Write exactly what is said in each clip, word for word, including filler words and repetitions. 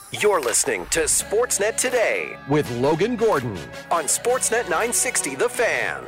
You're listening to Sportsnet Today with Logan Gordon on Sportsnet nine sixty The Fan.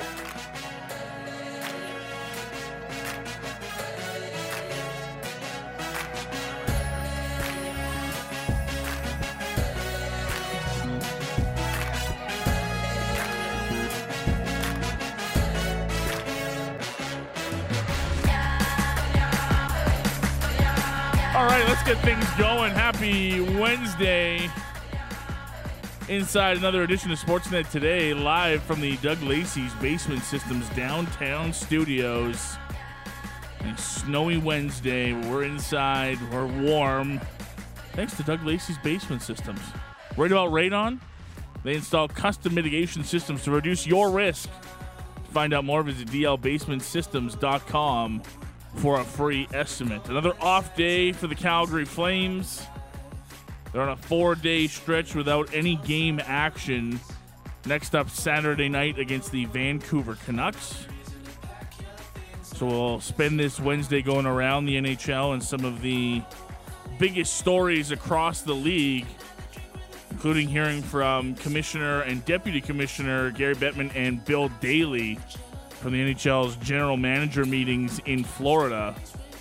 All right, let's get things going. Happy Wednesday. Inside another edition of Sportsnet Today, live from the Doug Lacey's Basement Systems downtown studios. A snowy Wednesday. We're inside. We're warm. Thanks to Doug Lacey's Basement Systems. Worried about radon? They install custom mitigation systems to reduce your risk. To find out more, visit d l basement systems dot com. for a free estimate. Another off day for the Calgary Flames. They're on a four-day stretch without any game action. Next up, Saturday night against the Vancouver Canucks. So we'll spend this Wednesday going around the N H L and some of the biggest stories across the league, including hearing from Commissioner and Deputy Commissioner Gary Bettman and Bill Daly from the N H L's general manager meetings in Florida.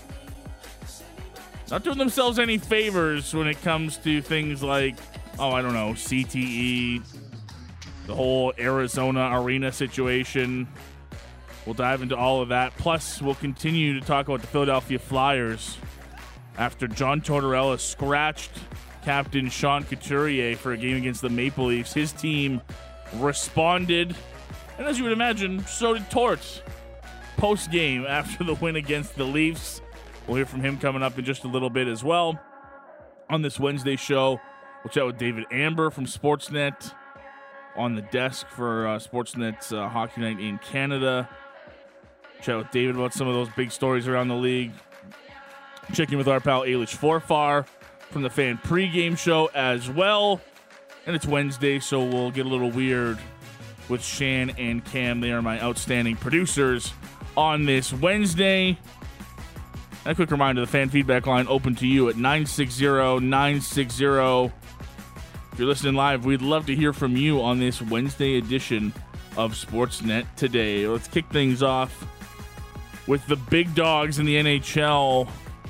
Not doing themselves any favors when it comes to things like, oh, I don't know, C T E, the whole Arizona arena situation. We'll dive into all of that. Plus, we'll continue to talk about the Philadelphia Flyers after John Tortorella scratched captain Sean Couturier for a game against the Maple Leafs. His team responded. And as you would imagine, so did Torts post-game after the win against the Leafs. We'll hear from him coming up in just a little bit as well. On this Wednesday show, we'll chat with David Amber from Sportsnet on the desk for uh, Sportsnet's uh, Hockey Night in Canada. Chat with David about some of those big stories around the league. Check in with our pal Ailish Forfar from the Fan pregame show as well. And it's Wednesday, so we'll get a little weird with Shan and Cam. They are my outstanding producers on this Wednesday. And a quick reminder, the fan feedback line open to you at nine six zero, nine six zero. If you're listening live, we'd love to hear from you on this Wednesday edition of Sportsnet Today. Let's kick things off with the big dogs in the N H L.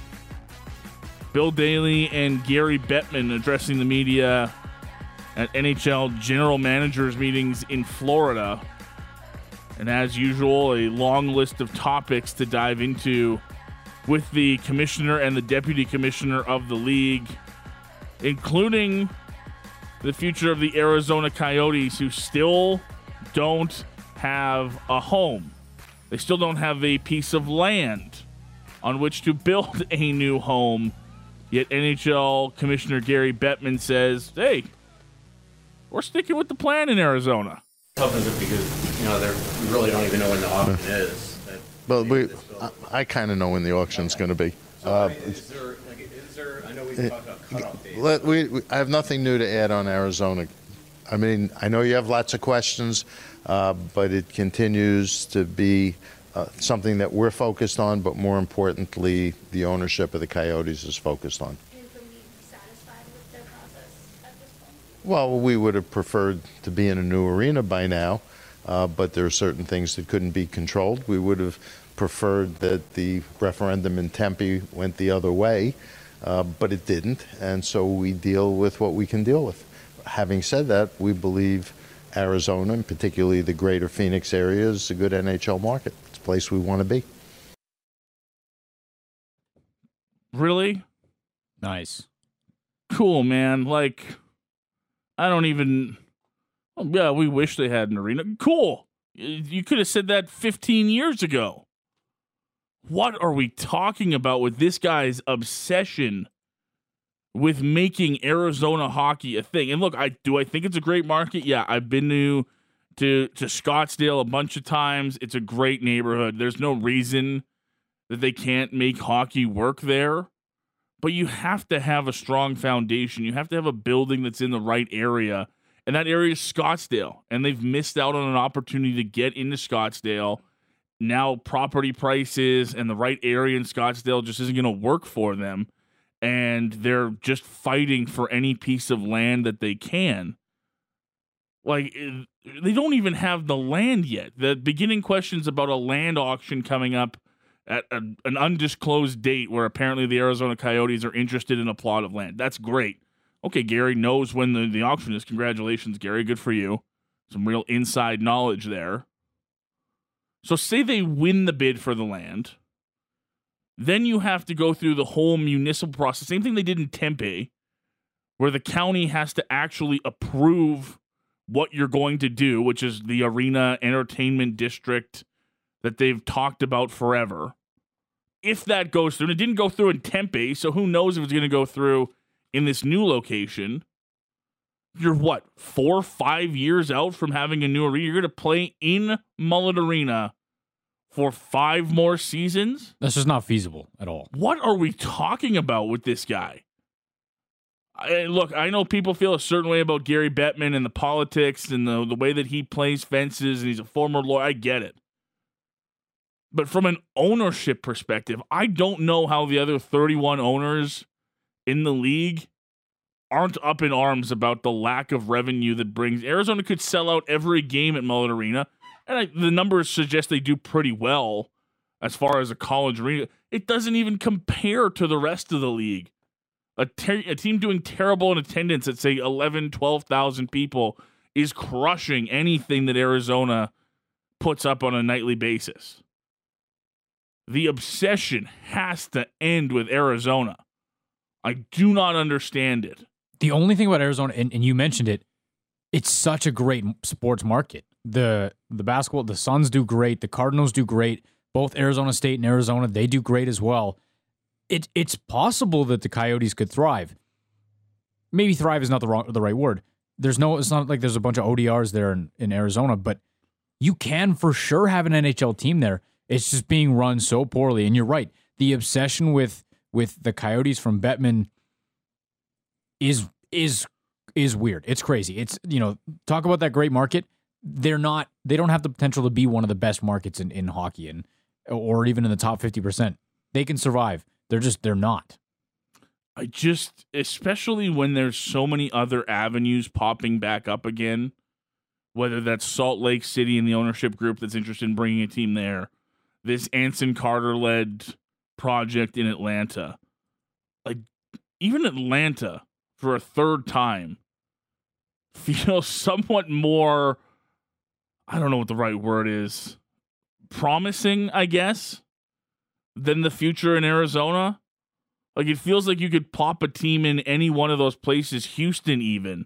Bill Daly and Gary Bettman addressing the media at N H L general managers meetings in Florida. And as usual, a long list of topics to dive into with the commissioner and the deputy commissioner of the league, including the future of the Arizona Coyotes, who still don't have a home. They still don't have a piece of land on which to build a new home. Yet N H L Commissioner Gary Bettman says, hey, we're sticking with the plan in Arizona. Tough is it because, you know, we really don't even know when the auction is. Well, we, I, I kind of know when the auction's going to be. So, uh, is there, like, is there, I know we talked about cutoff dates. Let, we, we, I have nothing new to add on Arizona. I mean, I know you have lots of questions, uh, but it continues to be uh, something that we're focused on, but more importantly, the ownership of the Coyotes is focused on. Well, we would have preferred to be in a new arena by now, uh, but there are certain things that couldn't be controlled. We would have preferred that the referendum in Tempe went the other way, uh, but it didn't, and so we deal with what we can deal with. Having said that, we believe Arizona, and particularly the greater Phoenix area, is a good N H L market. It's a place we want to be. Really? Nice. Cool, man. Like, I don't even... Oh, yeah, we wish they had an arena. Cool. You could have said that fifteen years ago. What are we talking about with this guy's obsession with making Arizona hockey a thing? And look, I do I think it's a great market? Yeah, I've been to, to, to Scottsdale a bunch of times. It's a great neighborhood. There's no reason that they can't make hockey work there. But you have to have a strong foundation. You have to have a building that's in the right area. And that area is Scottsdale. And they've missed out on an opportunity to get into Scottsdale. Now property prices and the right area in Scottsdale just isn't going to work for them. and they're just fighting for any piece of land that they can. Like, they don't even have the land yet. The beginning questions about a land auction coming up at a, an undisclosed date where apparently the Arizona Coyotes are interested in a plot of land. That's great. Okay, Gary knows when the, the auction is. Congratulations, Gary. Good for you. Some real inside knowledge there. So say they win the bid for the land. Then you have to go through the whole municipal process. Same thing they did in Tempe, where the county has to actually approve what you're going to do, which is the arena entertainment district that they've talked about forever. If that goes through, and it didn't go through in Tempe, so who knows if it's going to go through in this new location. You're what, four, five years out from having a new arena? You're going to play in Mullet Arena for five more seasons? That's just not feasible at all. What are we talking about with this guy? I, look, I know people feel a certain way about Gary Bettman and the politics and the, the way that he plays fences, and he's a former lawyer. I get it. But from an ownership perspective, I don't know how the other thirty-one owners in the league aren't up in arms about the lack of revenue that brings. Arizona could sell out every game at Mullet Arena, and I, the numbers suggest they do pretty well as far as a college arena. It doesn't even compare to the rest of the league. A, ter- a team doing terrible in attendance at, say, eleven, twelve thousand people is crushing anything that Arizona puts up on a nightly basis. The obsession has to end with Arizona. I do not understand it. The only thing about Arizona, and, and you mentioned it, it's such a great sports market. The the basketball, the Suns do great. The Cardinals do great. Both Arizona State and Arizona, they do great as well. It it's possible that the Coyotes could thrive. Maybe thrive is not the wrong the right word. There's no, it's not like there's a bunch of O D Rs there in, in Arizona, but you can for sure have an N H L team there. It's just being run so poorly. And you're right. The obsession with with the Coyotes from Bettman is is is weird. It's crazy. It's, you know, talk about that great market. They're not, they don't have the potential to be one of the best markets in, in hockey and or even in the top fifty percent. They can survive. They're just, they're not. I just, especially when there's so many other avenues popping back up again, whether that's Salt Lake City and the ownership group that's interested in bringing a team there, this Anson Carter-led project in Atlanta. Like, even Atlanta, for a third time, feels somewhat more, I don't know what the right word is, promising, I guess, than the future in Arizona. Like, it feels like you could pop a team in any one of those places, Houston even,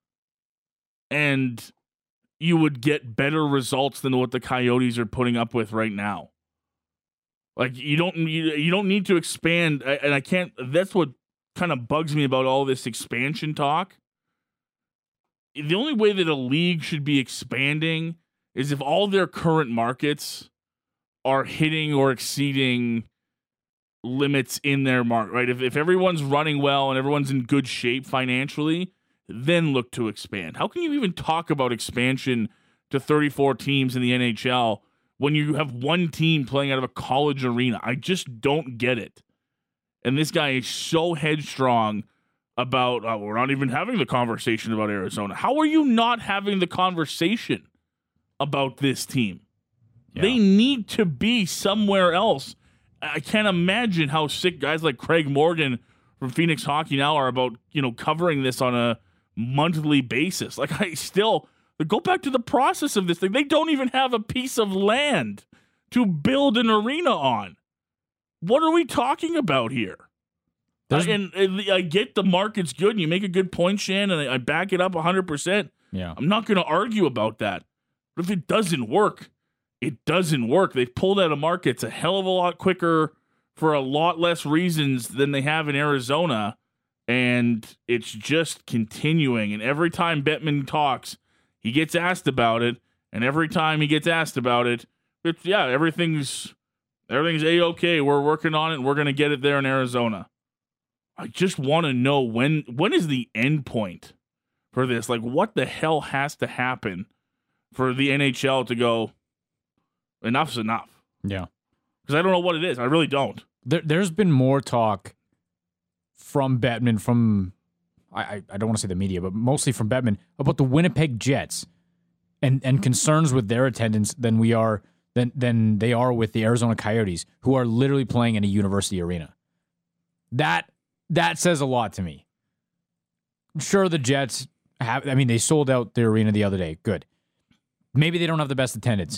and you would get better results than what the Coyotes are putting up with right now. Like, you don't you, you don't need to expand, and I can't, that's what kind of bugs me about all this expansion talk. The only way that a league should be expanding is if all their current markets are hitting or exceeding limits in their market, right? If if everyone's running well and everyone's in good shape financially, then look to expand. How can you even talk about expansion to thirty-four teams in the N H L when you have one team playing out of a college arena? I just don't get it. And this guy is so headstrong about, oh, we're not even having the conversation about Arizona. How are you not having the conversation about this team? Yeah. They need to be somewhere else. I can't imagine how sick guys like Craig Morgan from Phoenix Hockey Now are about, you know, covering this on a monthly basis. Like, I still, go back to the process of this thing. They don't even have a piece of land to build an arena on. What are we talking about here? I, and, and I get the market's good, and you make a good point, Shan, and I, I back it up one hundred percent. Yeah. I'm not going to argue about that. But if it doesn't work, it doesn't work. They've pulled out of markets a hell of a lot quicker for a lot less reasons than they have in Arizona, and it's just continuing. And every time Bettman talks, he gets asked about it, and every time he gets asked about it, it's, yeah, everything's everything's A-okay. We're working on it, and we're going to get it there in Arizona. I just want to know when when is the end point for this? Like, what the hell has to happen for the N H L to go, enough's enough? Yeah. Because I don't know what it is. I really don't. There, there's been more talk from Bettman, from I, I, I don't want to say the media, but mostly from Bettman, about the Winnipeg Jets and, and concerns with their attendance than we are than than they are with the Arizona Coyotes, who are literally playing in a university arena. That that says a lot to me. Sure, the Jets have, I mean, they sold out the arena the other day. Good. Maybe they don't have the best attendance.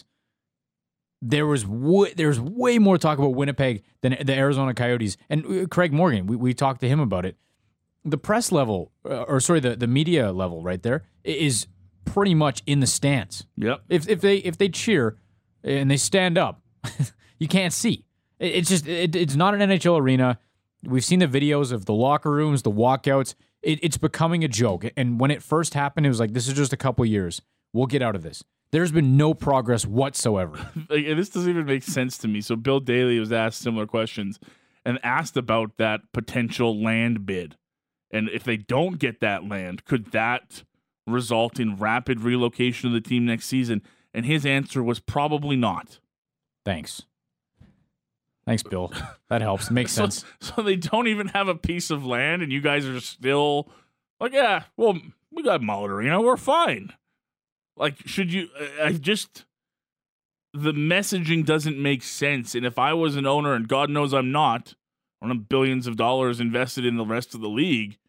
There was w- there's way more talk about Winnipeg than the Arizona Coyotes. And Craig Morgan, we, we talked to him about it. The press level, uh, or sorry, the, the media level right there is pretty much in the stands. Yep. If if they if they cheer and they stand up, you can't see. It, it's just it, it's not an N H L arena. We've seen the videos of the locker rooms, the walkouts. It, it's becoming a joke. And when it first happened, it was like, this is just a couple years. We'll get out of this. There's been no progress whatsoever. Like, this doesn't even make sense to me. So Bill Daly was asked similar questions and asked about that potential land bid. And if they don't get that land, could that result in rapid relocation of the team next season? And his answer was probably not. Thanks. Thanks, Bill. That helps. It makes so, sense. So they don't even have a piece of land, and you guys are still like, yeah, well, we got Mullet Arena. We're fine. Like, should you, I just, the messaging doesn't make sense. And if I was an owner, and God knows I'm not, I don't have billions of dollars invested in the rest of the league,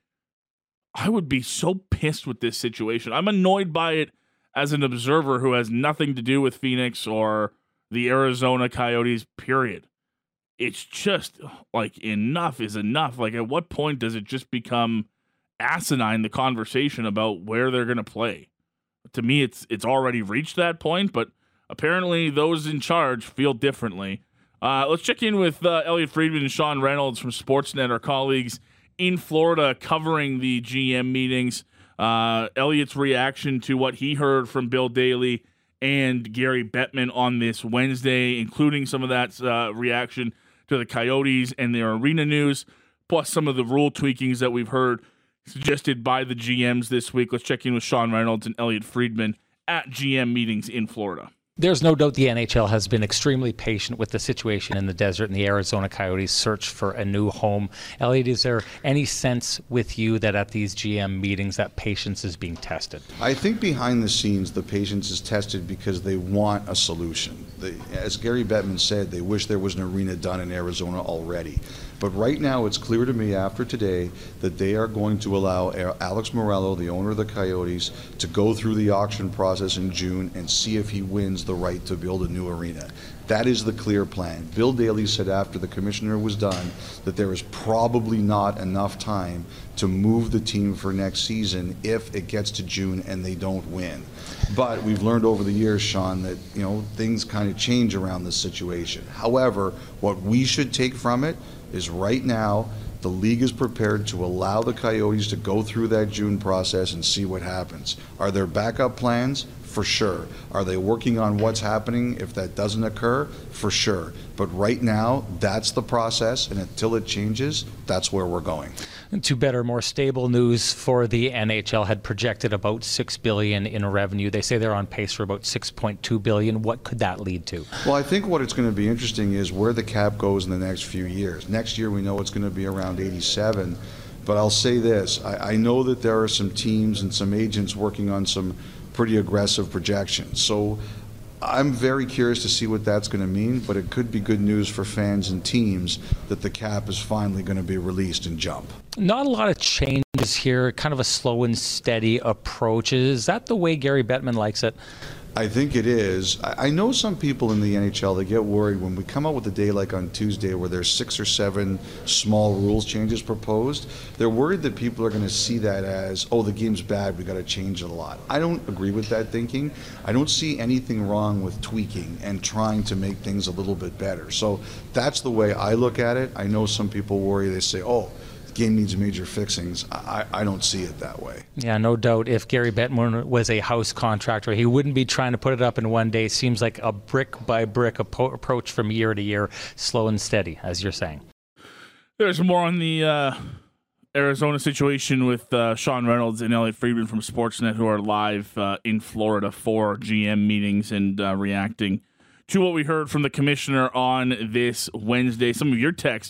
I would be so pissed with this situation. I'm annoyed by it as an observer who has nothing to do with Phoenix or the Arizona Coyotes, period. It's just, like, enough is enough. Like, at what point does it just become asinine, the conversation about where they're going to play? To me, it's it's already reached that point, but apparently those in charge feel differently. Uh, let's check in with uh, Elliot Friedman and Sean Reynolds from Sportsnet, our colleagues in Florida covering the G M meetings. Uh, Elliot's reaction to what he heard from Bill Daly and Gary Bettman on this Wednesday, including some of that uh, reaction to the Coyotes and their arena news, plus some of the rule tweakings that we've heard suggested by the G Ms this week. Let's check in with Sean Reynolds and Elliot Friedman at G M meetings in Florida. There's no doubt the N H L has been extremely patient with the situation in the desert and the Arizona Coyotes' search for a new home. Elliot, is there any sense with you that at these G M meetings that patience is being tested? I think behind the scenes the patience is tested because they want a solution. They, as Gary Bettman said, they wish there was an arena done in Arizona already. But right now it's clear to me after today that they are going to allow Alex Morello, the owner of the Coyotes, to go through the auction process in June and see if he wins the right to build a new arena. That is the clear plan. Bill Daly said after the commissioner was done that there is probably not enough time to move the team for next season if it gets to June and they don't win. But we've learned over the years, Sean, that you know things kind of change around this situation. However, what we should take from it is right now the league is prepared to allow the Coyotes to go through that June process and see what happens. Are there backup plans? For sure. Are they working on what's happening if that doesn't occur? For sure. But right now, that's the process, and until it changes, that's where we're going. And to better, more stable news for the N H L had projected about six billion dollars in revenue. They say they're on pace for about six point two billion dollars. What could that lead to? Well, I think what it's going to be interesting is where the cap goes in the next few years. Next year, we know it's going to be around eighty-seven. But I'll say this. I, I know that there are some teams and some agents working on some pretty aggressive projections. So I'm very curious to see what that's going to mean, but it could be good news for fans and teams that the cap is finally going to be released and jump. Not a lot of changes here, kind of a slow and steady approach. Is that the way Gary Bettman likes it? I think it is. I know some people in the N H L, they get worried when we come out with a day like on Tuesday where there's six or seven small rules changes proposed. They're worried that people are going to see that as, oh, the game's bad, we got to change it a lot. I don't agree with that thinking. I don't see anything wrong with tweaking and trying to make things a little bit better. So that's the way I look at it. I know some people worry, they say, oh, game needs major fixings. I, I don't see it that way. Yeah, no doubt. If Gary Bettman was a house contractor, he wouldn't be trying to put it up in one day. Seems like a brick by brick apo- approach from year to year, slow and steady, as you're saying. There's more on the uh, Arizona situation with uh, Sean Reynolds and Elliot Friedman from Sportsnet, who are live uh, in Florida for G M meetings and uh, reacting to what we heard from the commissioner on this Wednesday. Some of your texts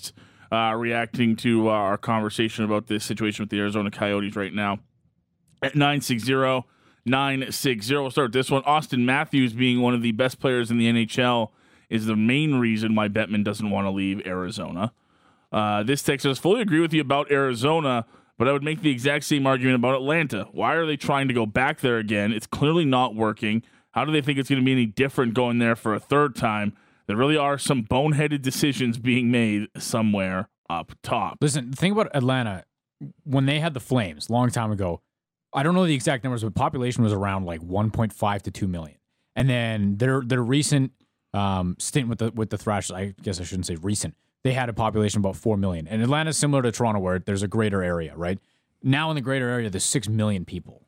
uh, reacting to uh, our conversation about this situation with the Arizona Coyotes right now. At nine six zero, nine six zero, we'll start this one. Austin Matthews, being one of the best players in the N H L, is the main reason why Bettman doesn't want to leave Arizona. Uh, this text says, fully agree with you about Arizona, but I would make the exact same argument about Atlanta. Why are they trying to go back there again? It's clearly not working. How do they think it's going to be any different going there for a third time? There really are some boneheaded decisions being made somewhere up top. Listen, the thing about Atlanta, when they had the Flames a long time ago, I don't know the exact numbers, but population was around like one point five to two million. And then their their recent um, stint with the with the Thrashers, I guess I shouldn't say recent, they had a population of about four million. And Atlanta's similar to Toronto, where there's a greater area, right? Now in the greater area, there's six million people.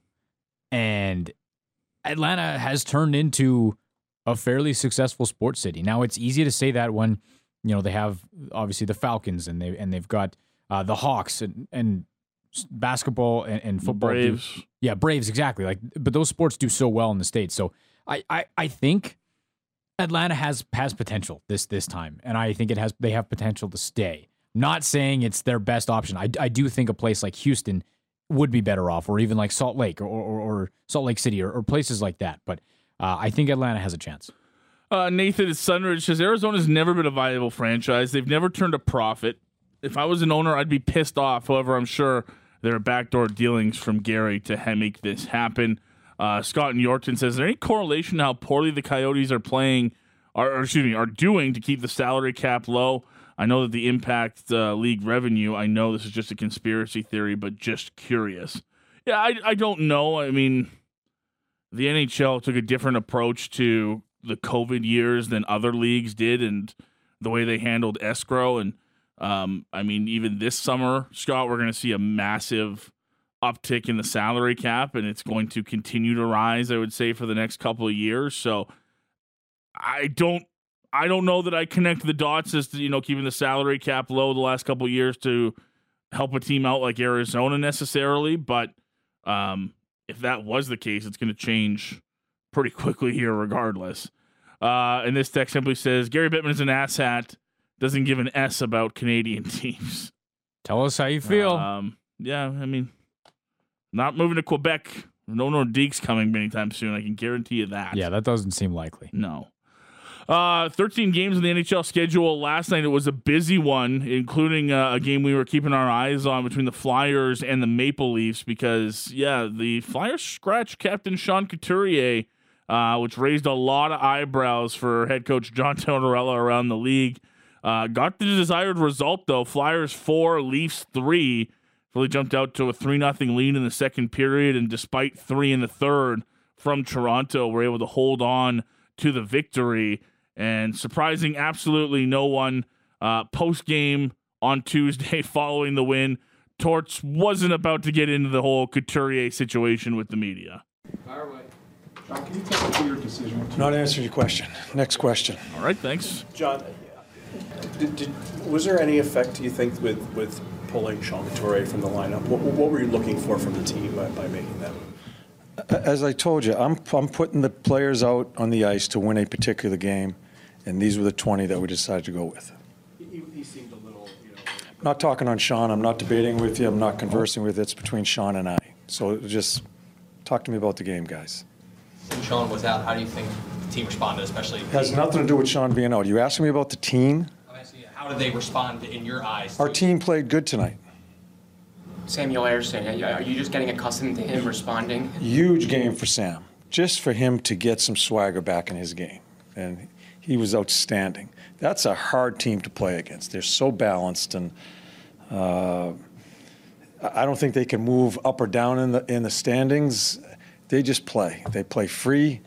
And Atlanta has turned into a fairly successful sports city. Now, it's easy to say that when, you know, they have obviously the Falcons and they and they've got uh, the Hawks and, and basketball and, and football. Braves. Do, yeah, Braves, exactly. Like, but those sports do so well in the States. So I, I, I think Atlanta has has potential this this time, and I think it has they have potential to stay. Not saying it's their best option. I, I do think a place like Houston would be better off, or even like Salt Lake or or, or Salt Lake City or, or places like that. But uh, I think Atlanta has a chance. Uh, Nathan at Sunridge says Arizona's never been a viable franchise. They've never turned a profit. If I was an owner, I'd be pissed off. However, I'm sure there are backdoor dealings from Gary to ha- make this happen. Uh, Scott in Yorkton says, is there any correlation to how poorly the Coyotes are playing, or, or excuse me, are doing to keep the salary cap low? I know that the impact uh, league revenue, I know this is just a conspiracy theory, but just curious. Yeah, I, I don't know. I mean, the N H L took a different approach to the COVID years than other leagues did, and the way they handled escrow. And um, I mean, even this summer, Scott, we're going to see a massive uptick in the salary cap, and it's going to continue to rise, I would say, for the next couple of years. So I don't I don't know that I connect the dots as to, you know, keeping the salary cap low the last couple of years to help a team out like Arizona necessarily, but um, if that was the case, it's going to change pretty quickly here regardless. Uh, and this text simply says, Gary Bettman is an asshat, doesn't give an S about Canadian teams. Tell us how you feel. Um, yeah, I mean, not moving to Quebec. No Nordique's coming anytime soon. I can guarantee you that. Yeah, that doesn't seem likely. No. Uh, thirteen games in the N H L schedule. Last night it was a busy one, including uh, a game we were keeping our eyes on between the Flyers and the Maple Leafs because, yeah, the Flyers scratched Captain Sean Couturier, uh, which raised a lot of eyebrows for head coach John Tortorella around the league. Uh, got the desired result, though. Flyers four, Leafs three. Really jumped out to a three nothing lead in the second period, and despite three in the third from Toronto, were able to hold on to the victory. And surprising absolutely no one, uh, post-game on Tuesday following the win, Torts wasn't about to get into the whole Couturier situation with the media. John, can you tell me your decision? Not answering your question. Next question. All right, thanks. John, did, did, was there any effect, do you think, with, with pulling Sean Couturier from the lineup? What, what were you looking for from the team by, by making that move? As I told you, I'm, I'm putting the players out on the ice to win a particular game, and these were the twenty that we decided to go with. He, he seemed a little, you know... I'm not talking on Sean. I'm not debating with you. I'm not conversing with you. It's between Sean and I. So just talk to me about the game, guys. When Sean was out, how do you think the team responded, especially... It has nothing to do with Sean being out. You asking me about the team? How did they respond in your eyes? Our team played good tonight. Samuel Ersson, are you just getting accustomed to him responding? Huge game for Sam. Just for him to get some swagger back in his game. And he was outstanding. That's a hard team to play against. They're so balanced, and uh, I don't think they can move up or down in the in the standings. They just play. They play free.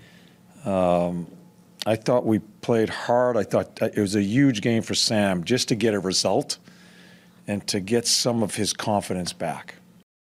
Um, I thought we played hard. I thought it was a huge game for Sam just to get a result and to get some of his confidence back.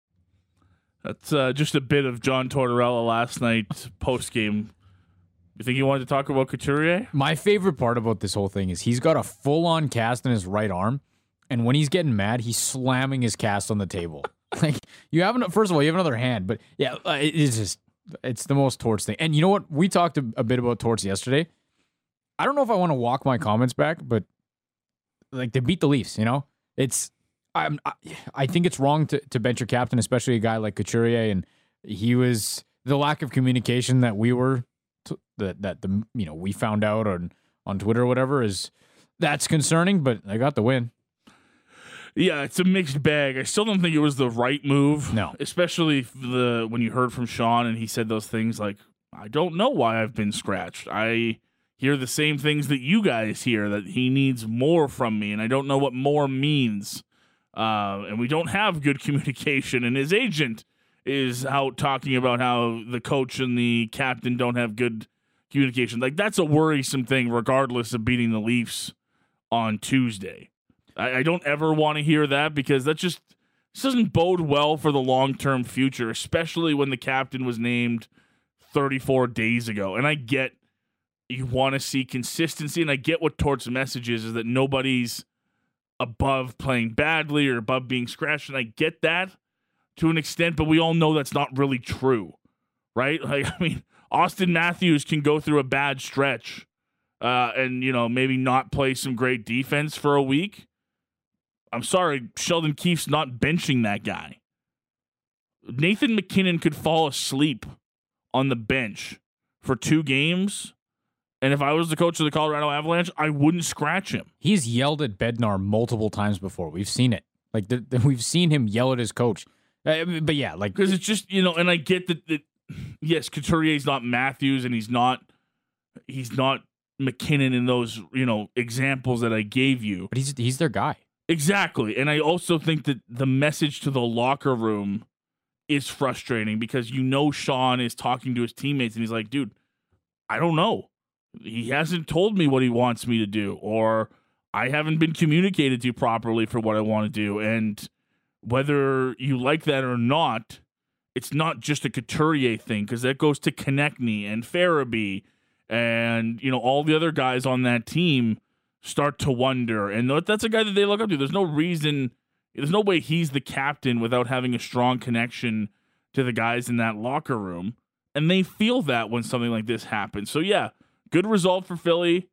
That's uh, just a bit of John Tortorella last night post-game. You think he wanted to talk about Couturier? My favorite part about this whole thing is he's got a full-on cast in his right arm, and when he's getting mad, he's slamming his cast on the table. Like, you have, an, first of all, you have another hand, but yeah, it is just, it's the most Torts thing. And you know what? We talked a, a bit about Torts yesterday. I don't know if I want to walk my comments back, but like, they beat the Leafs, you know? it's I'm, I I think it's wrong to, to bench your captain, especially a guy like Couturier, and he was the lack of communication that we were t- that that the you know we found out on on Twitter or whatever is that's concerning. But I got the win. Yeah, it's a mixed bag. I still don't think it was the right move. No, especially the when you heard from Sean and he said those things like, "I don't know why I've been scratched. I hear the same things that you guys hear, that he needs more from me, and I don't know what more means." Uh, and we don't have good communication. And his agent is out talking about how the coach and the captain don't have good communication. Like, that's a worrisome thing, regardless of beating the Leafs on Tuesday. I, I don't ever want to hear that because that just this doesn't bode well for the long-term future, especially when the captain was named thirty-four days ago. And I get you want to see consistency, and I get what Tort's message is, is that nobody's above playing badly or above being scratched, and I get that to an extent, but we all know that's not really true, right? Like, I mean, Austin Matthews can go through a bad stretch uh, and, you know, maybe not play some great defense for a week. I'm sorry, Sheldon Keefe's not benching that guy. Nathan McKinnon could fall asleep on the bench for two games, and if I was the coach of the Colorado Avalanche, I wouldn't scratch him. He's yelled at Bednar multiple times before. We've seen it. Like the, the, we've seen him yell at his coach. Uh, but yeah, like because it's just you know, and I get that. that yes, Couturier's not Matthews, and he's not he's not McKinnon in those you know examples that I gave you. But he's he's their guy. Exactly. And I also think that the message to the locker room is frustrating because you know Sean is talking to his teammates and he's like, dude, I don't know. He hasn't told me what he wants me to do, or I haven't been communicated to properly for what I want to do. And whether you like that or not, it's not just a Couturier thing because that goes to Konechny and Farabee and, you know, all the other guys on that team start to wonder. And that's a guy that they look up to. There's no reason, there's no way he's the captain without having a strong connection to the guys in that locker room. And they feel that when something like this happens. So, yeah, good result for Philly.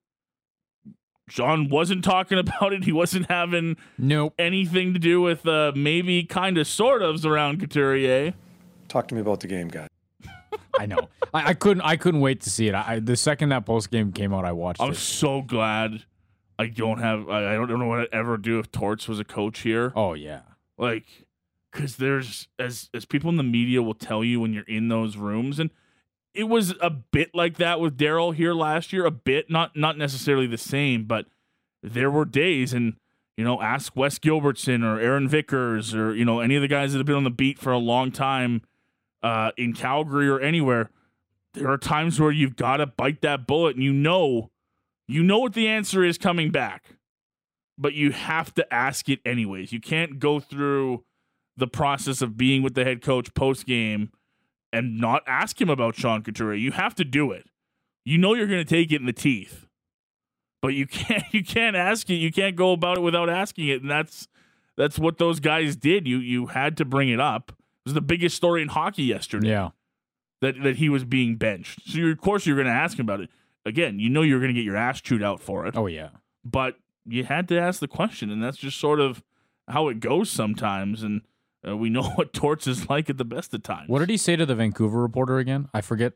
John wasn't talking about it. He wasn't having nope. anything to do with uh, maybe kind of sort ofs around Couturier. Talk to me about the game, guy. I know. I, I couldn't I couldn't wait to see it. I, the second that post game came out, I watched I'm it. so glad I don't have, I don't know what I'd ever do if Torts was a coach here. Oh, yeah. Like, because there's, as as people in the media will tell you when you're in those rooms, and it was a bit like that with Daryl here last year, a bit, not not necessarily the same, but there were days, and, you know, ask Wes Gilbertson or Aaron Vickers or, you know, any of the guys that have been on the beat for a long time uh, in Calgary or anywhere, there are times where you've got to bite that bullet, and you know, you know what the answer is coming back, but you have to ask it anyways. You can't go through the process of being with the head coach post-game and not ask him about Sean Couturier. You have to do it. You know you're going to take it in the teeth, but you can't. You can't ask it. You can't go about it without asking it, and that's that's what those guys did. You you had to bring it up. It was the biggest story in hockey yesterday. Yeah, that that he was being benched. So you're, of course you're going to ask him about it. Again, you know you're going to get your ass chewed out for it. Oh yeah, but you had to ask the question, and that's just sort of how it goes sometimes. And Uh, we know what Torts is like at the best of times. What did he say to the Vancouver reporter again? I forget.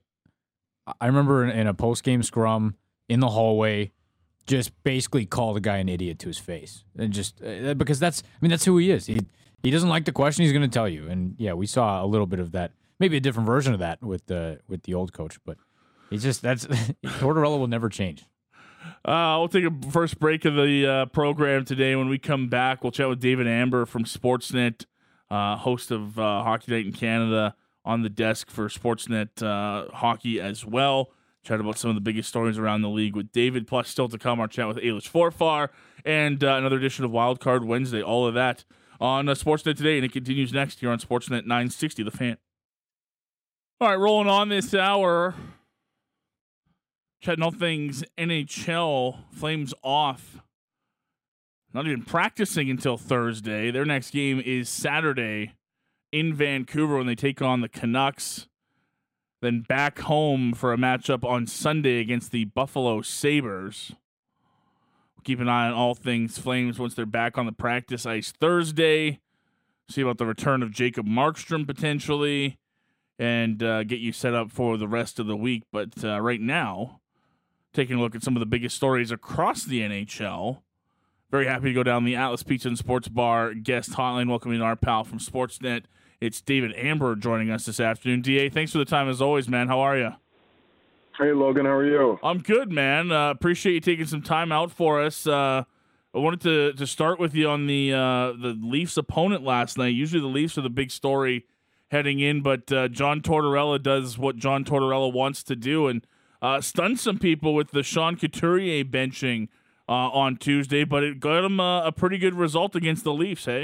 I remember in, in a post-game scrum in the hallway, just basically called the guy an idiot to his face, and just uh, because that's, I mean, that's who he is. He he doesn't like the question, he's going to tell you. And yeah, we saw a little bit of that, maybe a different version of that with the with the old coach, but he's just that's Tortorella will never change. Uh, we'll take a first break of the uh, program today. When we come back, we'll chat with David Amber from Sportsnet. Uh, host of uh, Hockey Night in Canada, on the desk for Sportsnet uh, Hockey as well. Chat about some of the biggest stories around the league with David. Plus, still to come, our chat with Ailish Forfar and uh, another edition of Wildcard Wednesday. All of that on uh, Sportsnet today, and it continues next here on Sportsnet nine sixty, The Fan. All right, rolling on this hour. Chatting all things N H L. Flames off. Not even practicing until Thursday. Their next game is Saturday in Vancouver when they take on the Canucks. Then back home for a matchup on Sunday against the Buffalo Sabres. We'll keep an eye on all things Flames once they're back on the practice ice Thursday. See about the return of Jacob Markstrom potentially, and uh, get you set up for the rest of the week. But uh, right now, taking a look at some of the biggest stories across the N H L. Very happy to go down the Atlas Pizza and Sports Bar guest hotline, welcoming our pal from Sportsnet. It's David Amber joining us this afternoon. D A, thanks for the time as always, man. How are you? Hey, Logan. How are you? I'm good, man. Uh, appreciate you taking some time out for us. Uh, I wanted to to start with you on the uh, the Leafs opponent last night. Usually the Leafs are the big story heading in, but uh, John Tortorella does what John Tortorella wants to do and uh, stunned some people with the Sean Couturier benching Uh, on Tuesday, but it got him uh, a pretty good result against the Leafs, hey?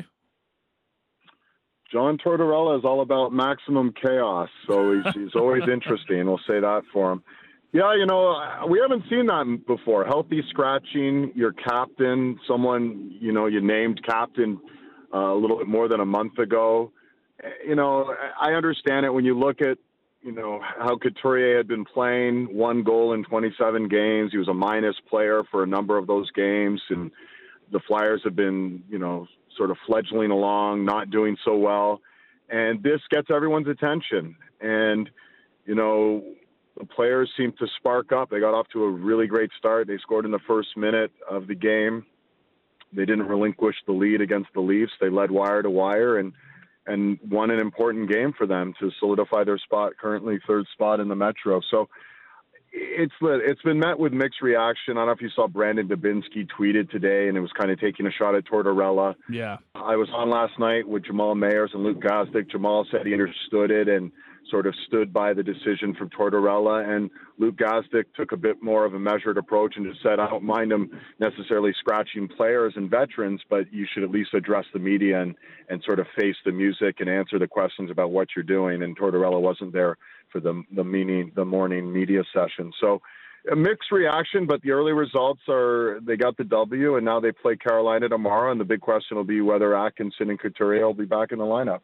John Tortorella is all about maximum chaos, so he's, he's always interesting. We'll say that for him. Yeah, you know, we haven't seen that before. Healthy scratching, your captain, someone, you know, you named captain uh, a little bit more than a month ago. You know, I understand it when you look at, you know, how Couturier had been playing, one goal in twenty-seven games. He was a minus player for a number of those games, and the Flyers have been, you know, sort of fledgling along, not doing so well. And this gets everyone's attention. And, you know, the players seem to spark up. They got off to a really great start. They scored in the first minute of the game. They didn't relinquish the lead against the Leafs. They led wire to wire, and and won an important game for them to solidify their spot, currently third spot in the Metro. So it's it's been met with mixed reaction. I don't know if you saw Brandon Dubinsky tweeted today, and it was kind of taking a shot at Tortorella. Yeah. I was on last night with Jamal Mayers and Luke Gazdic. Jamal said he understood it and sort of stood by the decision from Tortorella, and Luke Gazdic took a bit more of a measured approach and just said, I don't mind him necessarily scratching players and veterans, but you should at least address the media and, and sort of face the music and answer the questions about what you're doing. And Tortorella wasn't there for the the meaning, the morning media session. So a mixed reaction, but the early results are they got the W, and now they play Carolina tomorrow, and the big question will be whether Atkinson and Couturier will be back in the lineup.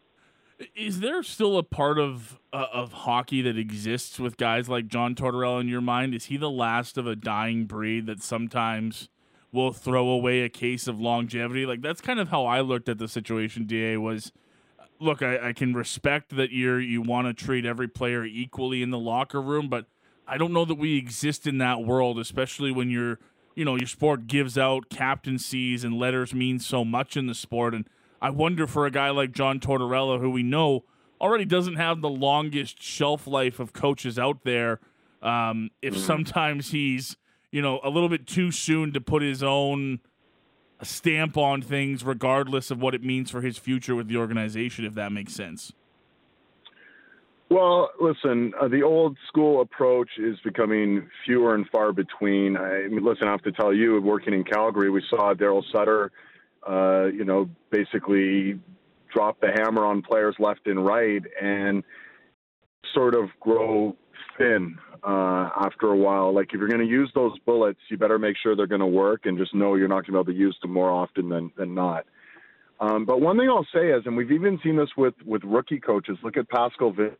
Is there still a part of uh, of hockey that exists with guys like John Tortorella in your mind? Is he the last of a dying breed that sometimes will throw away a case of longevity? Like, that's kind of how I looked at the situation, D A, was, look, I, I can respect that you're, you want to treat every player equally in the locker room, but I don't know that we exist in that world, especially when you're, you know, your sport gives out captaincies and letters mean so much in the sport. And I wonder for a guy like John Tortorella, who we know already doesn't have the longest shelf life of coaches out there, um, if sometimes he's, you know, a little bit too soon to put his own stamp on things, regardless of what it means for his future with the organization, if that makes sense. Well, listen, uh, the old school approach is becoming fewer and far between. I mean, listen, I have to tell you, working in Calgary, we saw Daryl Sutter Uh, you know, basically drop the hammer on players left and right and sort of grow thin uh, after a while. Like, if you're going to use those bullets, you better make sure they're going to work and just know you're not going to be able to use them more often than, than not. Um, but one thing I'll say is, and we've even seen this with, with rookie coaches, look at Pascal Vic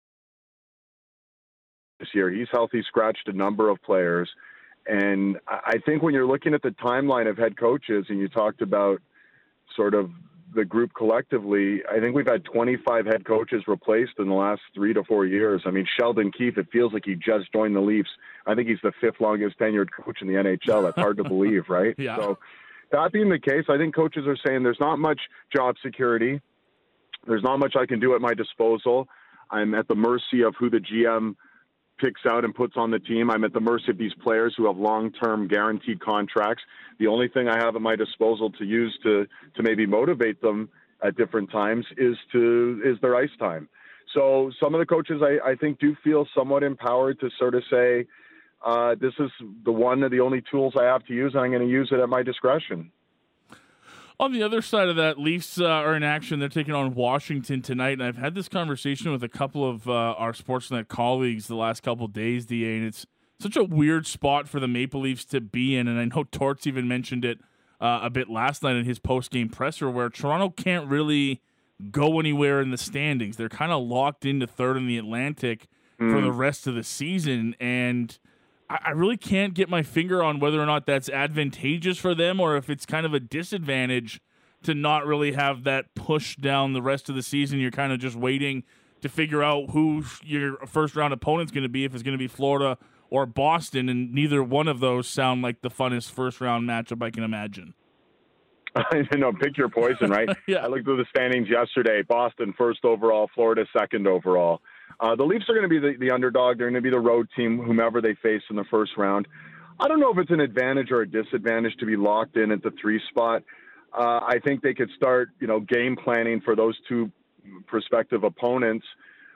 this year. He's healthy, scratched a number of players. And I think when you're looking at the timeline of head coaches, and you talked about sort of the group collectively, I think we've had twenty-five head coaches replaced in the last three to four years. I mean, Sheldon Keefe, it feels like he just joined the Leafs. I think he's the fifth longest tenured coach in the N H L. That's hard to believe, right? Yeah. So that being the case, I think coaches are saying there's not much job security. There's not much I can do at my disposal. I'm at the mercy of who the G M picks out and puts on the team. I'm at the mercy of these players who have long-term guaranteed contracts. The only thing I have at my disposal to use to to maybe motivate them at different times is to is their ice time. So some of the coaches, I, I think, do feel somewhat empowered to sort of say, uh, this is the one of the only tools I have to use, and I'm going to use it at my discretion. On the other side of that, Leafs uh, are in action. They're taking on Washington tonight, and I've had this conversation with a couple of uh, our Sportsnet colleagues the last couple of days, D A, and it's such a weird spot for the Maple Leafs to be in, and I know Torts even mentioned it uh, a bit last night in his post-game presser, where Toronto can't really go anywhere in the standings. They're kind of locked into third in the Atlantic mm. for the rest of the season, and I really can't get my finger on whether or not that's advantageous for them or if it's kind of a disadvantage to not really have that push down the rest of the season. You're kind of just waiting to figure out who your first round opponent's going to be, if it's going to be Florida or Boston, and neither one of those sound like the funnest first round matchup I can imagine. I know, pick your poison, right? Yeah. I looked at the standings yesterday. Boston first overall, Florida second overall. Uh, the Leafs are going to be the, the underdog. They're going to be the road team, whomever they face in the first round. I don't know if it's an advantage or a disadvantage to be locked in at the three spot. Uh, I think they could start, you know, game planning for those two prospective opponents.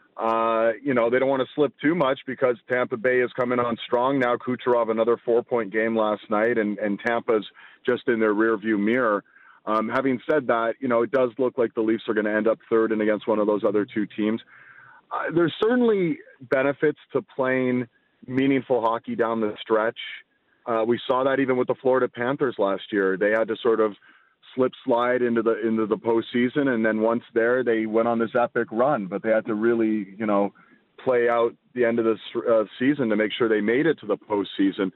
Uh, you know, they don't want to slip too much because Tampa Bay is coming on strong now. Kucherov, another four-point game last night, and, and Tampa's just in their rearview mirror. Um, having said that, you know, it does look like the Leafs are going to end up third and against one of those other two teams. Uh, there's certainly benefits to playing meaningful hockey down the stretch. Uh, we saw that even with the Florida Panthers last year. They had to sort of slip slide into the into the postseason, and then once there, they went on this epic run. But they had to really, you know, play out the end of the uh, season to make sure they made it to the postseason.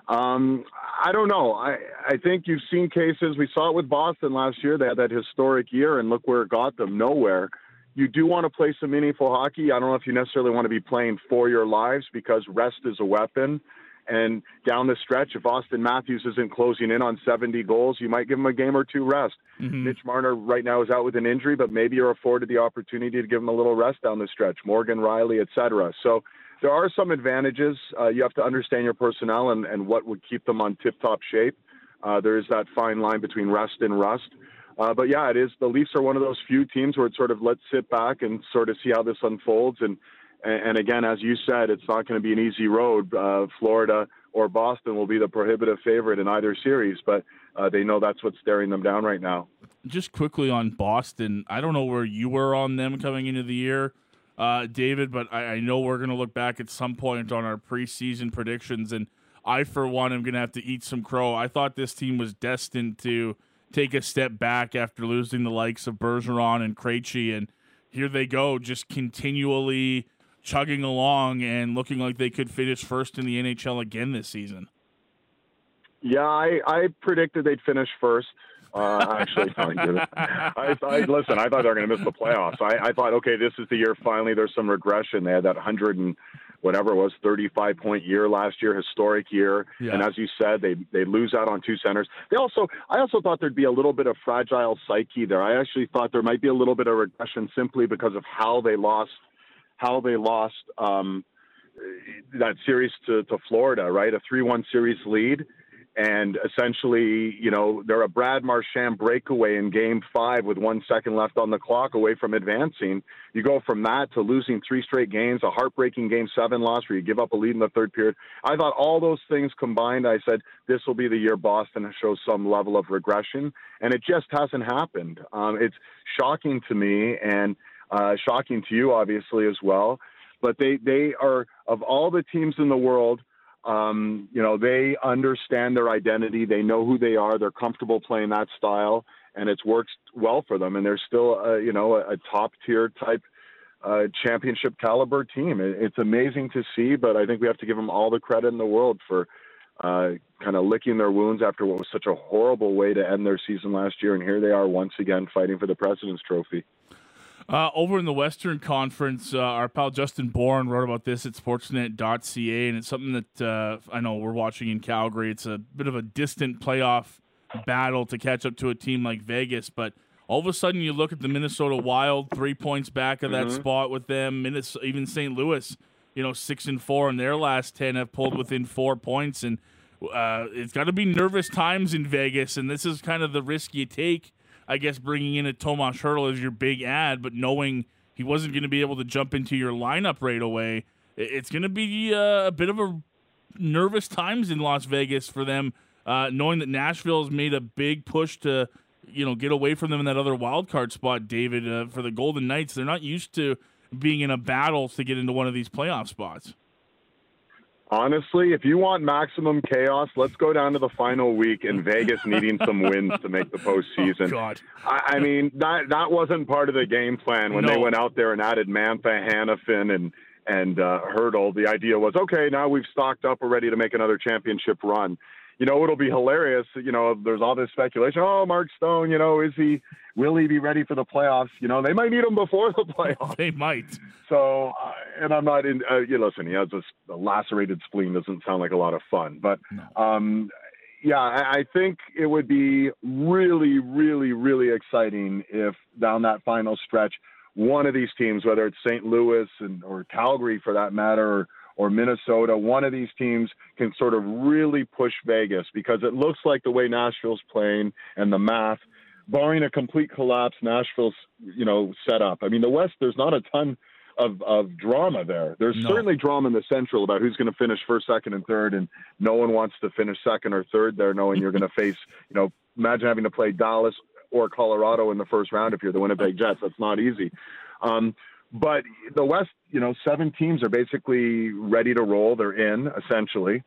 Um, I don't know. I I think you've seen cases. We saw it with Boston last year. They had that historic year, and look where it got them, nowhere. You do want to play some meaningful hockey. I don't know if you necessarily want to be playing for your lives because rest is a weapon. And down the stretch, if Austin Matthews isn't closing in on seventy goals, you might give him a game or two rest. Mm-hmm. Mitch Marner right now is out with an injury, but maybe you're afforded the opportunity to give him a little rest down the stretch. Morgan Riley, et cetera. So there are some advantages. Uh, you have to understand your personnel and, and what would keep them on tip-top shape. Uh, there is that fine line between rest and rust. Uh, but, yeah, it is. The Leafs are one of those few teams where it's sort of let's sit back and sort of see how this unfolds. And And again, as you said, it's not going to be an easy road. Uh, Florida or Boston will be the prohibitive favorite in either series, but uh, they know that's what's staring them down right now. Just quickly on Boston, I don't know where you were on them coming into the year, uh, David, but I, I know we're going to look back at some point on our preseason predictions, and I, for one, am going to have to eat some crow. I thought this team was destined to take a step back after losing the likes of Bergeron and Krejci, and here they go, just continually chugging along and looking like they could finish first in the N H L again this season. Yeah, I, I predicted they'd finish first. Uh, actually, no, I didn't. I, I, listen, I thought they were going to miss the playoffs. I, I thought, okay, this is the year finally there's some regression. They had that one hundred and whatever it was, thirty-five point year last year, historic year. Yeah. And as you said, they they lose out on two centers. They also, I also thought there'd be a little bit of fragile psyche there. I actually thought there might be a little bit of regression simply because of how they lost how they lost um, that series to, to Florida, right? A three one series lead. And essentially, you know, they're a Brad Marchand breakaway in game five with one second left on the clock away from advancing. You go from that to losing three straight games, a heartbreaking game seven loss where you give up a lead in the third period. I thought all those things combined, I said, this will be the year Boston shows some level of regression. And it just hasn't happened. Um, it's shocking to me and uh, shocking to you, obviously, as well. But they, they are, of all the teams in the world, Um, you know, they understand their identity. They know who they are. They're comfortable playing that style, and it's worked well for them. And they're still, uh, you know, a, a top-tier type uh, championship caliber team. It, it's amazing to see, but I think we have to give them all the credit in the world for uh, kind of licking their wounds after what was such a horrible way to end their season last year. And here they are once again fighting for the President's Trophy. Uh, over in the Western Conference, uh, our pal Justin Bourne wrote about this at sportsnet dot c a, and it's something that uh, I know we're watching in Calgary. It's a bit of a distant playoff battle to catch up to a team like Vegas, but all of a sudden you look at the Minnesota Wild, three points back of that mm-hmm. spot with them. Minnesota, even Saint Louis, you know, six and four in their last ten have pulled within four points, and uh, it's got to be nervous times in Vegas, and this is kind of the risk you take. I guess bringing in a Tomas Hertl as your big ad, but knowing he wasn't going to be able to jump into your lineup right away, it's going to be uh, a bit of a nervous times in Las Vegas for them, uh, knowing that Nashville has made a big push to, you know, get away from them in that other wild card spot, David. Uh, for the Golden Knights, they're not used to being in a battle to get into one of these playoff spots. Honestly, if you want maximum chaos, let's go down to the final week in Vegas needing some wins to make the postseason. Oh, God. I, I mean, that that wasn't part of the game plan when no. they went out there and added Mantha, Hanifin, and and uh, Hurdle, the idea was, okay, now we've stocked up, we're ready to make another championship run. You know, it'll be hilarious. You know, there's all this speculation. Oh, Mark Stone, you know, is he, will he be ready for the playoffs? You know, they might need him before the playoffs. They might. So, uh, and I'm not in, uh, you listen, he has a, a lacerated spleen, doesn't sound like a lot of fun. But, no. um, yeah, I, I think it would be really, really, really exciting if down that final stretch, one of these teams, whether it's Saint Louis and, or Calgary for that matter, or, or Minnesota, one of these teams can sort of really push Vegas, because it looks like the way Nashville's playing and the math, barring a complete collapse, Nashville's, you know, set up. I mean, the West, there's not a ton of, of drama there. There's no. certainly drama in the Central about who's going to finish first, second, and third, and no one wants to finish second or third there, knowing you're going to face, you know, imagine having to play Dallas or Colorado in the first round if you're the Winnipeg Jets. That's not easy. Um, But the West, you know, seven teams are basically ready to roll. They're in, essentially.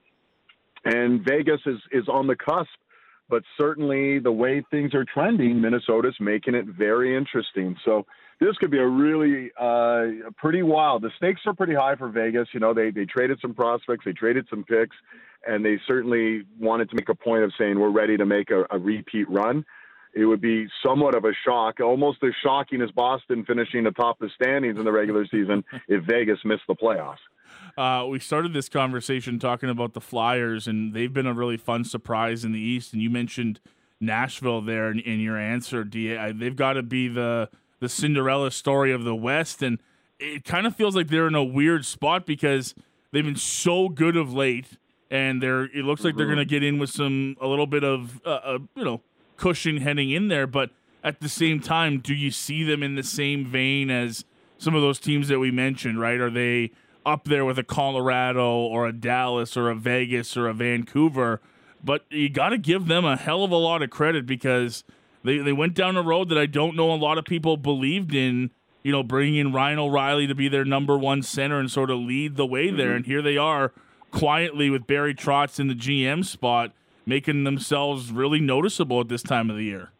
And Vegas is, is on the cusp. But certainly the way things are trending, Minnesota's making it very interesting. So this could be a really uh, pretty wild. The stakes are pretty high for Vegas. You know, they, they traded some prospects. They traded some picks. And they certainly wanted to make a point of saying we're ready to make a, a repeat run. It would be somewhat of a shock, almost as shocking as Boston finishing atop the standings in the regular season if Vegas missed the playoffs. Uh, we started this conversation talking about the Flyers, and they've been a really fun surprise in the East. And you mentioned Nashville there in, in your answer, D A. They've got to be the the Cinderella story of the West, and it kind of feels like they're in a weird spot because they've been so good of late, and they're it looks like mm-hmm. they're going to get in with some a little bit of uh, uh, you know. cushion heading in there, but at the same time, do you see them in the same vein as some of those teams that we mentioned, right? Are they up there with a Colorado or a Dallas or a Vegas or a Vancouver? But you got to give them a hell of a lot of credit because they, they went down a road that I don't know a lot of people believed in, you know, bringing in Ryan O'Reilly to be their number one center and sort of lead the way there. Mm-hmm. And here they are quietly with Barry Trotz in the G M spot, making themselves really noticeable at this time of the year.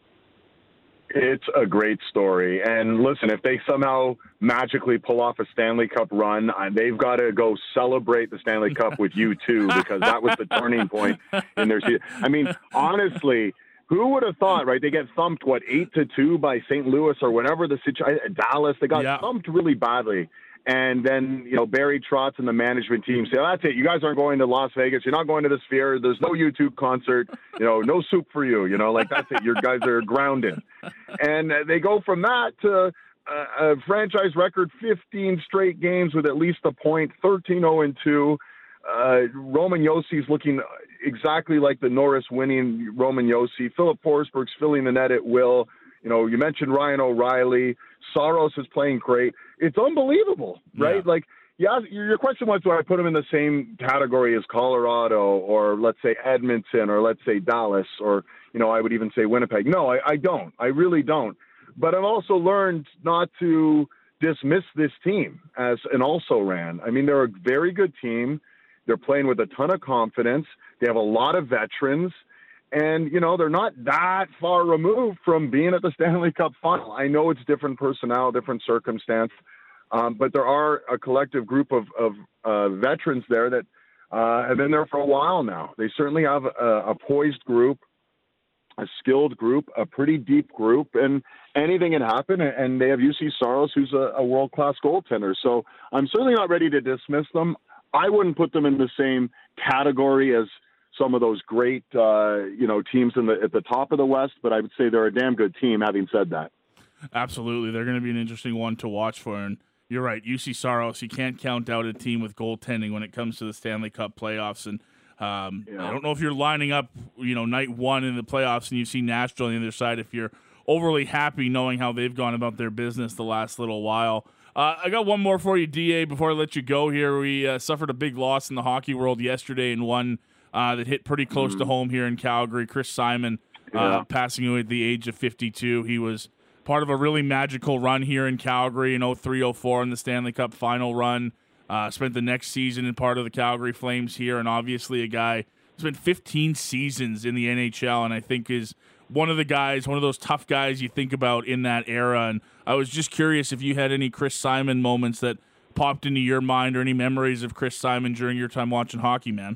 It's a great story. And listen, if they somehow magically pull off a Stanley Cup run, they've got to go celebrate the Stanley Cup with you too, because that was the turning point in their season. I mean, honestly, who would have thought, right? They get thumped, what, eight to two by Saint Louis or whatever the situation, Dallas, they got yeah. thumped really badly. And then, you know, Barry Trotz and the management team say, oh, that's it. You guys aren't going to Las Vegas. You're not going to the Sphere. There's no YouTube concert. You know, no soup for you. You know, like, that's it. You guys are grounded. And they go from that to a, a franchise record, fifteen straight games with at least a point, thirteen oh and two. Uh, Roman Yossi's looking exactly like the Norris winning Roman Yossi. Philip Forsberg's filling the net at will. You know, you mentioned Ryan O'Reilly. Saros is playing great. It's unbelievable, right? Yeah. Like, yeah, your question was, do I put them in the same category as Colorado or, let's say, Edmonton or, let's say, Dallas or, you know, I would even say Winnipeg. No, I, I don't. I really don't. But I've also learned not to dismiss this team as an also-ran. I mean, they're a very good team. They're playing with a ton of confidence. They have a lot of veterans. And, you know, they're not that far removed from being at the Stanley Cup final. I know it's different personnel, different circumstance, um, but there are a collective group of, of uh, veterans there that uh, have been there for a while now. They certainly have a, a poised group, a skilled group, a pretty deep group, and anything can happen. And they have U C Saros, who's a, a world-class goaltender. So I'm certainly not ready to dismiss them. I wouldn't put them in the same category as some of those great, uh, you know, teams in the at the top of the West, but I would say they're a damn good team. Having said that, absolutely, they're going to be an interesting one to watch for. And you're right, U C Saros. You can't count out a team with goaltending when it comes to the Stanley Cup playoffs. And um, yeah. I don't know if you're lining up, you know, night one in the playoffs, and you see Nashville on the other side. If you're overly happy knowing how they've gone about their business the last little while. Uh, I got one more for you, D A. Before I let you go here, we uh, suffered a big loss in the hockey world yesterday, and one. Uh, that hit pretty close mm-hmm. to home here in Calgary. Chris Simon uh, yeah. passing away at the age of fifty-two. He was part of a really magical run here in Calgary in oh three oh four in the Stanley Cup final run. Uh, spent the next season in part of the Calgary Flames here, and obviously a guy who's been fifteen seasons in the N H L, and I think is one of the guys, one of those tough guys you think about in that era. And I was just curious if you had any Chris Simon moments that popped into your mind or any memories of Chris Simon during your time watching hockey, man?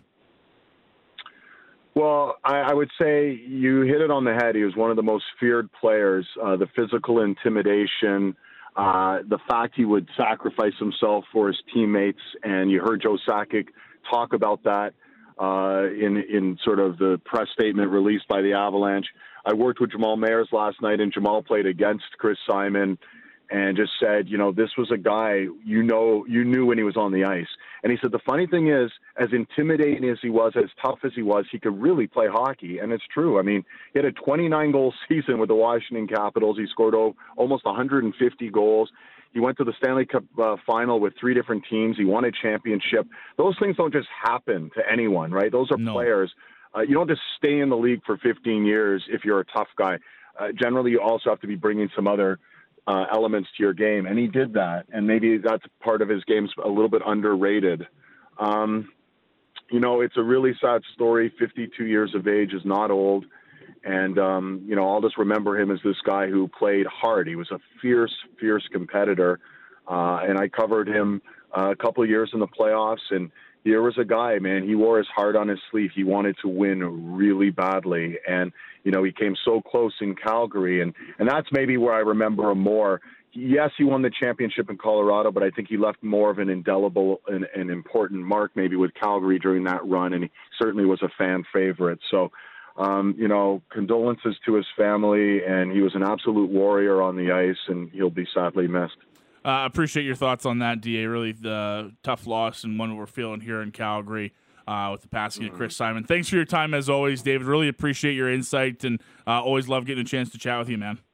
Well, I, I would say you hit it on the head. He was one of the most feared players. Uh, the physical intimidation, uh, the fact he would sacrifice himself for his teammates, and you heard Joe Sakic talk about that uh, in in sort of the press statement released by the Avalanche. I worked with Jamal Mayers last night, and Jamal played against Chris Simon, and just said, you know, this was a guy you know you knew when he was on the ice. And he said the funny thing is, as intimidating as he was, as tough as he was, he could really play hockey, and it's true. I mean, he had a twenty-nine goal season with the Washington Capitals. He scored oh, almost one hundred fifty goals. He went to the Stanley Cup uh, final with three different teams. He won a championship. Those things don't just happen to anyone, right? Those are no. players. Uh, you don't just stay in the league for fifteen years if you're a tough guy. Uh, generally, you also have to be bringing some other uh, elements to your game, and he did that. And maybe that's part of his game's a little bit underrated. Um, you know, it's a really sad story. fifty-two years of age is not old. And, um, you know, I'll just remember him as this guy who played hard. He was a fierce, fierce competitor. Uh, and I covered him uh, a couple of years in the playoffs. And here was a guy, man, he wore his heart on his sleeve. He wanted to win really badly. And, you know, he came so close in Calgary. And, and that's maybe where I remember him more. Yes, he won the championship in Colorado, but I think he left more of an indelible and an important mark maybe with Calgary during that run. And he certainly was a fan favorite. So, Um, you know, condolences to his family, and he was an absolute warrior on the ice, and he'll be sadly missed. I uh, appreciate your thoughts on that, D A. Really the tough loss and one we're feeling here in Calgary uh, with the passing mm-hmm. of Chris Simon. Thanks for your time as always, David. Really appreciate your insight, and uh, always love getting a chance to chat with you, man.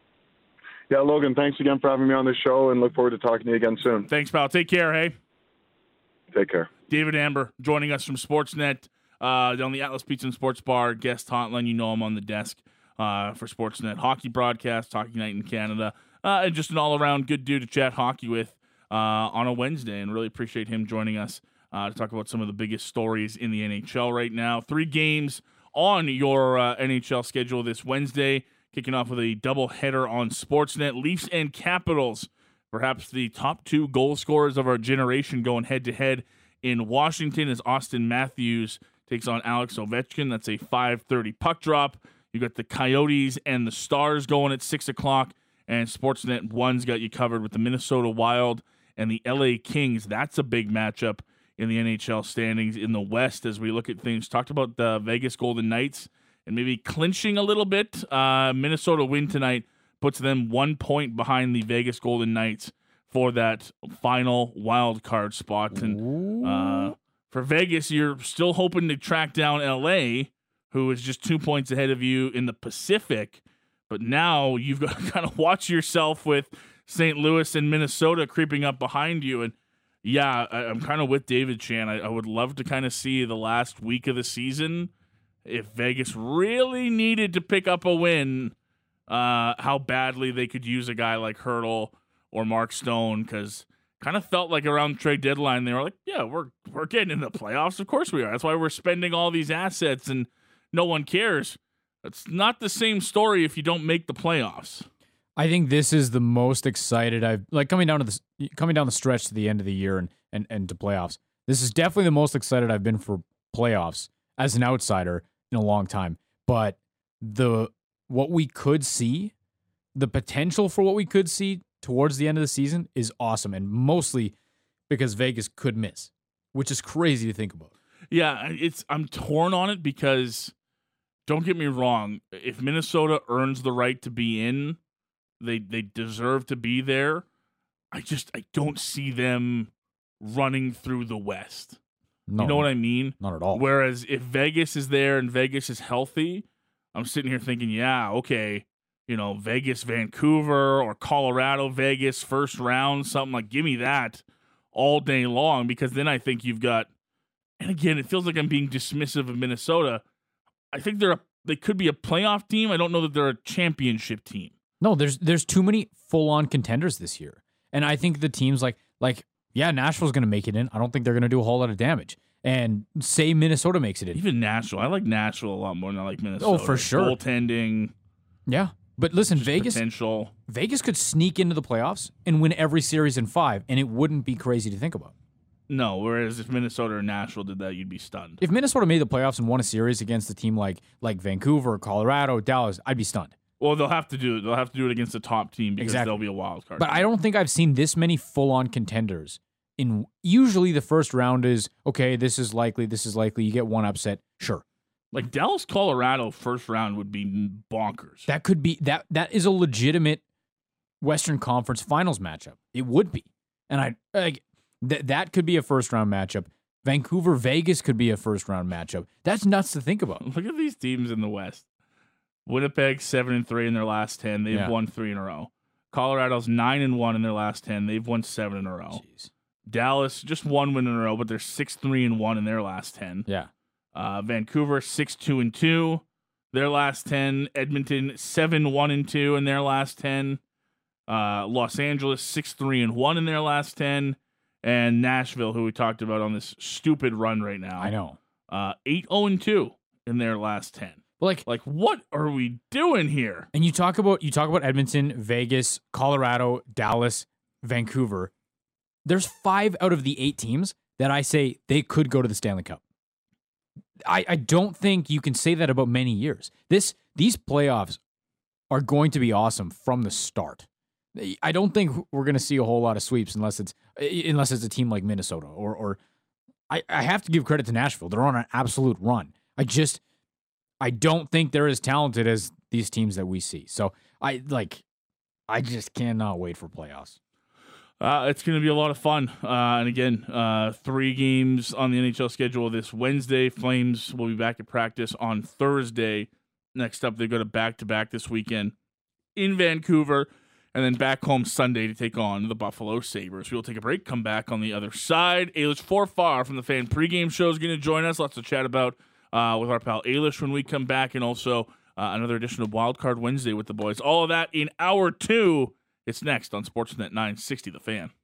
Yeah, Logan, thanks again for having me on the show, and look forward to talking to you again soon. Thanks, pal. Take care, hey? Take care. David Amber joining us from Sportsnet. Uh, on the Atlas Pizza and Sports Bar guest hotline. You know I'm on the desk uh, for Sportsnet hockey broadcast, Hockey Night in Canada, uh, and just an all-around good dude to chat hockey with uh, on a Wednesday, and really appreciate him joining us uh, to talk about some of the biggest stories in the N H L right now. Three games on your uh, N H L schedule this Wednesday, kicking off with a doubleheader on Sportsnet. Leafs and Capitals, perhaps the top two goal scorers of our generation, going head-to-head in Washington as Austin Matthews takes on Alex Ovechkin. That's a five thirty puck drop. You got the Coyotes and the Stars going at six o'clock, and Sportsnet one's got you covered with the Minnesota Wild and the L A Kings. That's a big matchup in the N H L standings in the West as we look at things. Talked about the Vegas Golden Knights and maybe clinching a little bit. Uh, Minnesota win tonight puts them one point behind the Vegas Golden Knights for that final wild card spot. And uh, for Vegas, you're still hoping to track down L A, who is just two points ahead of you in the Pacific. But now you've got to kind of watch yourself with Saint Louis and Minnesota creeping up behind you. And yeah, I, I'm kind of with David Chan. I, I would love to kind of see the last week of the season, if Vegas really needed to pick up a win, uh, how badly they could use a guy like Hurdle or Mark Stone, because kind of felt like around trade deadline they were like, yeah, we're we're getting in the playoffs. Of course we are. That's why we're spending all these assets and no one cares. It's not the same story if you don't make the playoffs. I think this is the most excited I've like coming down to the coming down the stretch to the end of the year and and, and to playoffs. This is definitely the most excited I've been for playoffs as an outsider in a long time. But the what we could see, the potential for what we could see towards the end of the season is awesome, and mostly because Vegas could miss, which is crazy to think about. Yeah, it's I'm torn on it because, don't get me wrong, if Minnesota earns the right to be in, they they deserve to be there. I just I don't see them running through the West. No, you know what I mean? Not at all. Whereas if Vegas is there and Vegas is healthy, I'm sitting here thinking, yeah, okay, you know, Vegas, Vancouver, or Colorado, Vegas, first round, something like, give me that all day long, because then I think you've got, and again, it feels like I'm being dismissive of Minnesota. I think they're a, they could be a playoff team. I don't know that they're a championship team. No, there's there's too many full-on contenders this year. And I think the teams like, like yeah, Nashville's going to make it in. I don't think they're going to do a whole lot of damage. And say Minnesota makes it in. Even Nashville. I like Nashville a lot more than I like Minnesota. Oh, for sure. Goaltending. Yeah. But listen, Vegas potential. Vegas could sneak into the playoffs and win every series in five, and it wouldn't be crazy to think about. No, whereas if Minnesota or Nashville did that, you'd be stunned. If Minnesota made the playoffs and won a series against a team like like Vancouver, Colorado, Dallas, I'd be stunned. Well, they'll have to do it. They'll have to do it against the top team because Exactly. they'll be a wild card. But I don't think I've seen this many full-on contenders. In usually the first round is okay. This is likely. This is likely. You get one upset, sure. Like Dallas, Colorado, first round would be bonkers. That could be that. That is a legitimate Western Conference Finals matchup. It would be, and I like that. That could be a first round matchup. Vancouver, Vegas could be a first round matchup. That's nuts to think about. Look at these teams in the West. Winnipeg seven and three in their last ten. They've Yeah. won three in a row. Colorado's nine and one in their last ten. They've won seven in a row. Jeez. Dallas just one win in a row, but they're six three and one in their last ten. Yeah. Uh, Vancouver six two and two, their last ten. Edmonton seven one and two in their last ten. Uh, Los Angeles six three and one in their last ten, and Nashville, who we talked about on this stupid run right now. I know. Uh, eight zero and two in their last ten. Like, like what are we doing here? And you talk about you talk about Edmonton, Vegas, Colorado, Dallas, Vancouver. There's five out of the eight teams that I say they could go to the Stanley Cup. I, I don't think you can say that about many years. This these playoffs are going to be awesome from the start. I don't think we're going to see a whole lot of sweeps unless it's unless it's a team like Minnesota or or I, I have to give credit to Nashville. They're on an absolute run. I just I don't think they're as talented as these teams that we see. So I like I just cannot wait for playoffs. Uh, it's going to be a lot of fun. Uh, and again, uh, three games on the N H L schedule this Wednesday. Flames will be back at practice on Thursday. Next up, they go to back-to-back this weekend in Vancouver, and then back home Sunday to take on the Buffalo Sabres. We will take a break, come back on the other side. Ailish Forfar from the Fan pregame show is going to join us. Lots to chat about uh, with our pal Ailish when we come back, and also uh, another edition of Wildcard Wednesday with the boys. All of that in hour two. It's next on Sportsnet nine sixty The Fan.